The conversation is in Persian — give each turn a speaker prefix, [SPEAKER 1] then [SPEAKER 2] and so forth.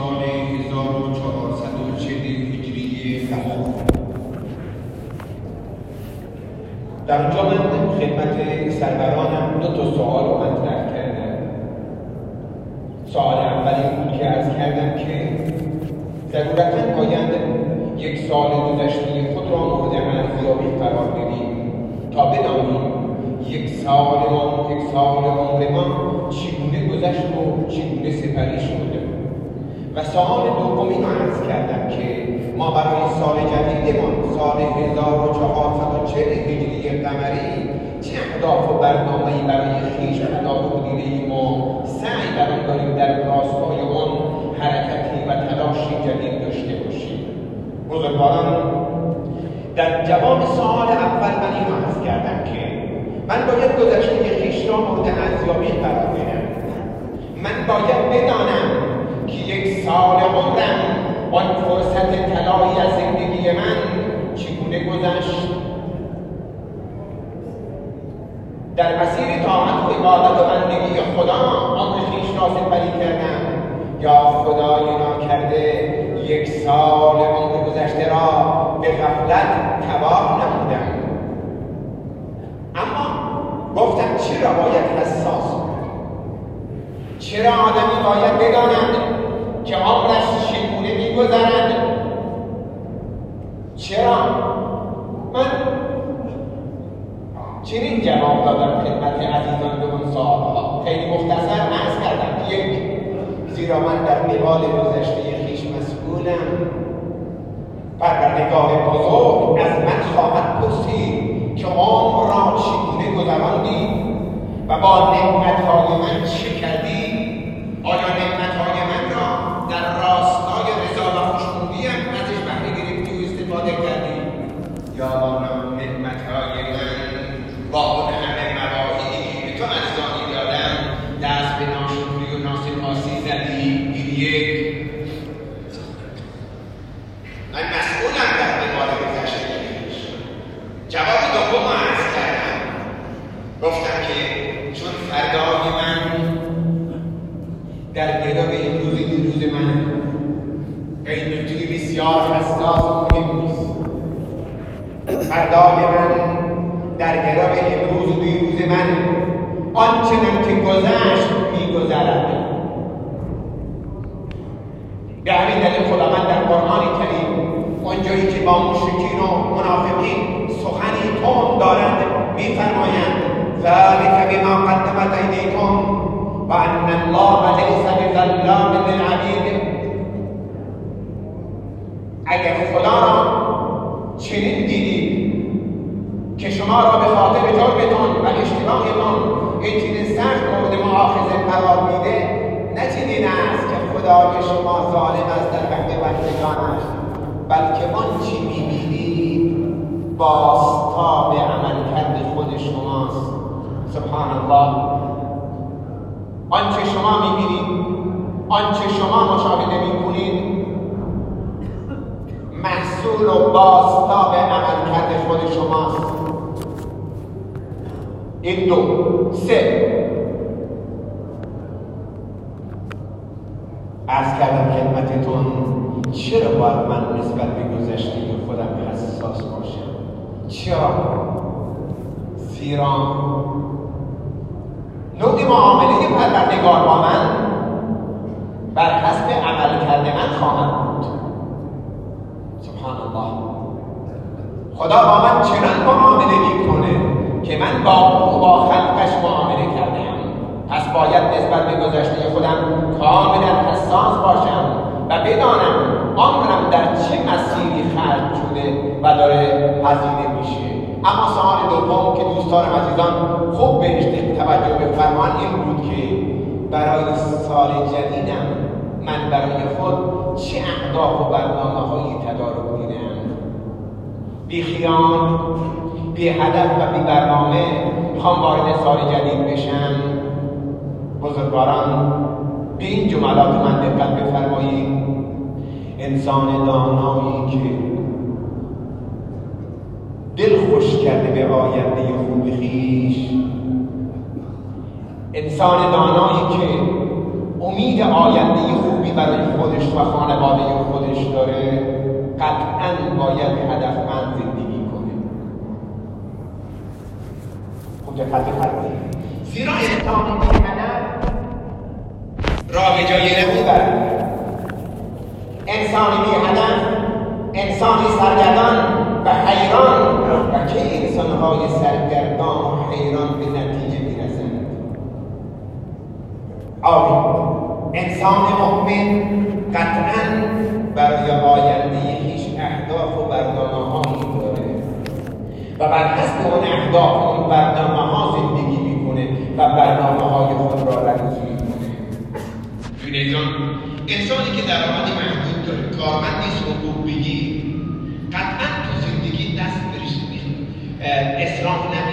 [SPEAKER 1] سال 1440 هجری قمر. در اونجا من خدمت سرورانم دو تا سوال رو مطرح کردم. سوال اول این بود که عرض کردم که ضرورتاً باید یک سال گذشته خود را مورد ارزیابی قرار بدیم تا بدانیم یک سال عمر ما چگونه گذشت و چگونه سپری شده. و سوال دومی رو عرض کردم که ما برای سال جدیدمان سال 1440 هجری قمری چه اهداف و برنامه‌ای برای خویش و اهداف مدیره‌ای ما سعی در آن داریم در راستای آن حرکتی و تلاشی جدید داشته باشیم. بزرگواران، در جواب سوال اول من این عرض کردم که من باید گذشته خویش را مورد ارزیابی قرار بدم. من باید بدانم که یک سال عمرم آن فرصت طلایی از زندگی من چگونه گذشت. در مسیر طاعت و عبادت و بندگی خدا عمر خویش را سپری کردم یا خدای ناکرده یک سال عمر گذشته را به غفلت تباه نمودم. اما گفتم چرا باید حساس بود؟ چرا آدمی باید بداند که عمرش چگونه می‌گذرد؟ چرا؟ من چنین جواب دادم خدمت عزیزان به اون سوال‌ها. خیلی مختصر عرض کردم. یک، زیرا من در قبال گذشته خویش مسئولم. پروردگار بزرگ از من خواهد پرسید که عمر را چگونه گذراندی و با نعمت‌های من چه کردی؟ آیا نعمت‌های من را در راستای رضا و خوشنودیم ازش بهره گرفتی و استفاده کردی؟ یا نعمت‌های من با اون همه مواهبی که به تو ارزانی دادم دست به ناشکری و ناسپاسی زدی؟ این یک. من مسئولم در قبال گذشته خویش. جواب دوم عرض کردم. گفتم که چون فردای من در گرو امروز دیروز من این نکته بسیار حساس و مهم نیست. فردای من در گرو امروز و دیروز من آنچنان که گذشت می‌گذرد. به همین دلیل خداوند در قرآن کریم اونجایی که با مشرکین و منافقین سخنی تند دارند می‌فرمایند ذلک بما قدمت ایدیکم و ان الله لیس بظلام للعبید. اگر خدا را چنین دیدید که شما را به خاطر جرمتان و اشتباهتان این چنین سخت مورد مؤاخذه قرار میده، نه چنین است که خدای شما ظالم است در حق بندگانش، بلکه آنچه میبینید بازتاب عملکرد خود شماست. سبحان الله. آنچه شما میبینید، آنچه شما مشاهده میکنید محصول و بازتاب عملکرد خود شماست. این دو. سه، عرض کردم خدمتتون چرا باید من نسبت به گذشته خودم حساس باشم؟ چرا؟ زیرا نوع معامله پروردگار با من بر حسب عملکرد من خواهد بود. سبحان الله. خدا با من چنان معامله میکنه که من با او با خلقش معامله کردم. پس باید نسبت به گذشته خودم کاملا حساس باشم و بدانم عمرم در چه مسیری خرج شده و داره هزینه میشه. اما سوال دوم که دوستان عزیزان خوب بهش توجه بفرمان این بود که برای سال جدیدم من برای خود چه اهداف و برنامه‌هایی تدارک دیدم. بی خیال، بی هدف و بی برنامه میخوام وارد سال جدید بشم. بزرگواران، به این جملات من دقت بفرمایید. انسان دانایی که دل خوش کرده به آینده خوب خویش، انسان دانایی که امید آینده خوب خوبی برای خودش و خانواده خودش داره، قطعاً باید هدفمند زندگی کنه. متفقه. زیرا انسانی بی‌هدف راه به جایی نمیبرد. انسانی بی‌هدف، انسانی سرگردان و حیران، و که انسان‌های سرگردان و حیران به نتیجه میرسند. انسان مؤمن قطعاً برای آینده هیچ اهداف و برنامه‌هایی داره و بر حسب اون اهداف و اون برنامه‌ها زندگی میکنه و برنامه‌های خود را رقص میکنه. انسانی که درآمدی محدود داره، کارمندی حقوق بگیر، قطعاً تو زندگی دست بهش اسراف